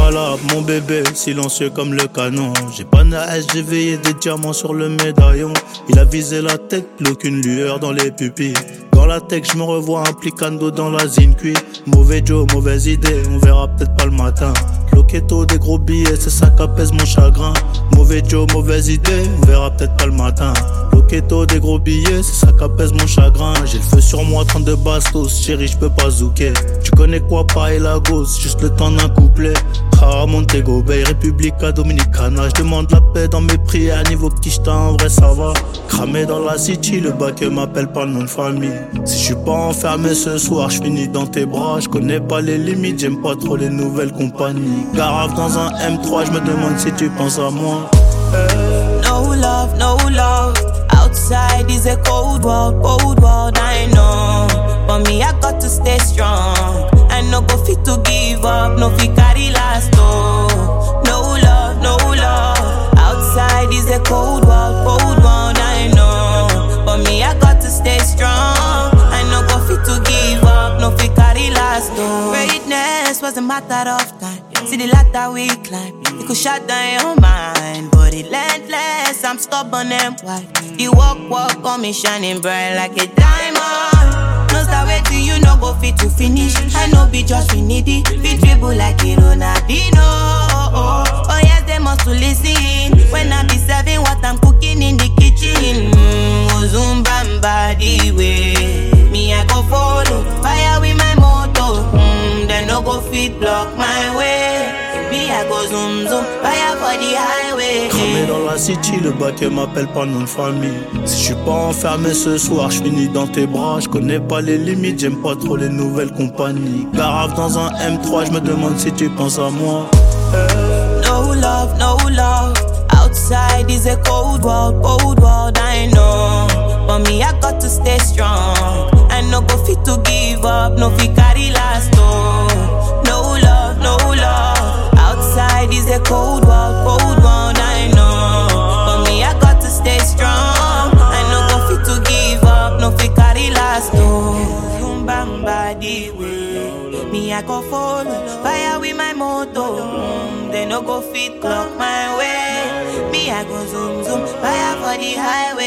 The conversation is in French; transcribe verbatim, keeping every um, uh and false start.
impalable, mon bébé, silencieux comme le canon. J'ai pas naïs, j'ai veillé des diamants sur le médaillon. Il a visé la tête, plus aucune lueur dans les pupilles. Dans la tech, je me revois implicando dans la zine cuit. Mauvais Joe, mauvaise idée, on verra peut-être pas le matin. Loquetto, des gros billets, c'est ça qu'apaise mon chagrin. Mauvais Joe, mauvaise idée, on verra peut-être pas le matin. Loquetto, des gros billets, c'est ça qu'apaise mon chagrin. J'ai le feu sur moi, trente-deux bastos, chérie, j'peux pas zouker. Tu connais quoi, pas et la gauche, juste le temps d'un couplet. Ah, Montego Bay, Republica Dominicana. J'demande la paix dans mes prières, niveau petit j't'en en vrai ça va. Cramé dans la city, le bac m'appelle pas le nom de famille. Si j'suis pas enfermé ce soir, j'finis dans tes bras. J'connais pas les limites, j'aime pas trop les nouvelles compagnies. Garave dans un M trois, j'me demande si tu penses à moi. No love, no love. Outside is a cold world, cold world, I know. But me, I got to stay strong. I no go fit to give up, no fit carry last, oh. No love, no love. Outside is a cold world, cold world, I know. But me, I got to stay strong. I no go fit to give up, no fit carry last, oh. Greatness was a matter of time. See the ladder we climb, it could shut down your mind. But it relentless, I'm stubborn and white. The walk, walk on me shining bright like a diamond. No start wait till you no go fit to finish. I know be just we need it. Fit dribble like a Ronaldinho. Oh, oh, oh yes, they must to listen. When I be serving what I'm cooking in the kitchen. Mmm, oh Zumbamba the way. Me I go follow, fire with my motor. Mmm, they no go fit block my way. Me I go zoom zoom, fire for the highway. Cramé dans la city, le bac m'appelle pas le nom de famille. Si j'suis pas enfermé ce soir, j'finis dans tes bras. J'connais pas les limites, j'aime pas trop les nouvelles compagnies. Garave dans un M trois, j'me demande si tu penses à moi. No love, no love. Outside is a cold world, cold world, I know. But me, I got to stay strong. I no go fit to give up, no fit carry last, oh. No love, no love. Outside is a cold world, cold world, I know. But me, I got to stay strong. I no go fit to give up, no fit carry last, oh. Zumbamba the way. Me, I go follow, fire with my motor. Mm, they no go fit clock my way. Me, I go zoom zoom, fire for the highway.